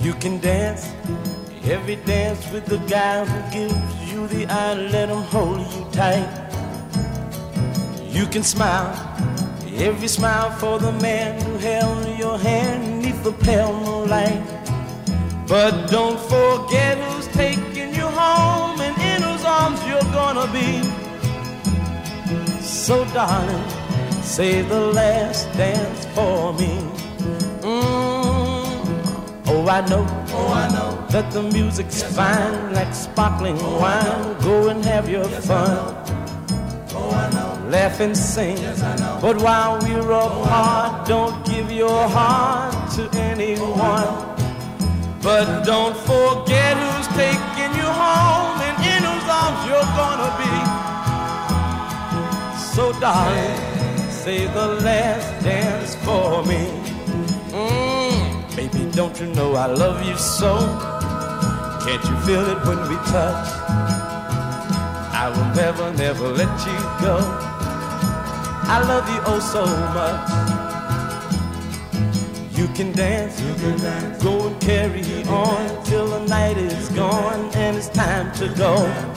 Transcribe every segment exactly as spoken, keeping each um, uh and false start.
You can dance every dance with the guy who gives you the eye. Let him hold you tight. You can smile every smile for the man who held your hand neath the pale moonlight. But don't forget who's taking you home and in whose arms you're gonna be. So darling, say the last dance for me. Mm. Oh, I know, oh, I know that the music's yes, fine like sparkling oh, wine. Go and have your yes, fun. Oh, I know. Laugh and sing. Yes, I know. But while we're apart, oh, don't give your heart to anyone. But don't forget who's taking you home and in whose arms you're gonna be. So darling, say the last dance for me. Mm, baby, don't you know I love you so? Can't you feel it when we touch? I will never, never let you go. I love you oh so much. You can dance, you can dance. Go and carry on till the night is gone and it's time to go.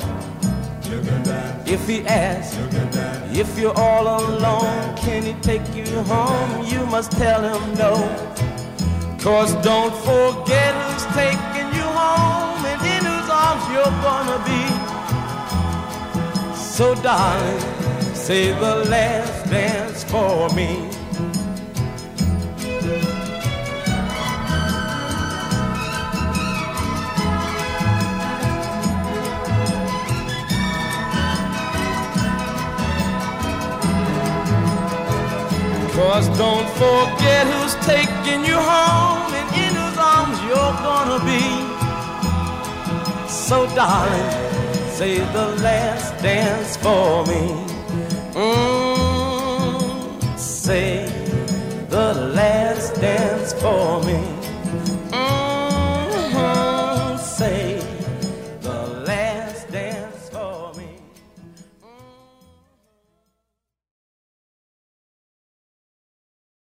If he asks, if you're all alone, can he take you home? You must tell him no. Cause don't forget who's taking you home and in whose arms you're gonna be. So darling, say the last dance for me. Cause don't forget who's taking you home and in whose arms you're gonna be. So darling, say the last dance for me. Mm, say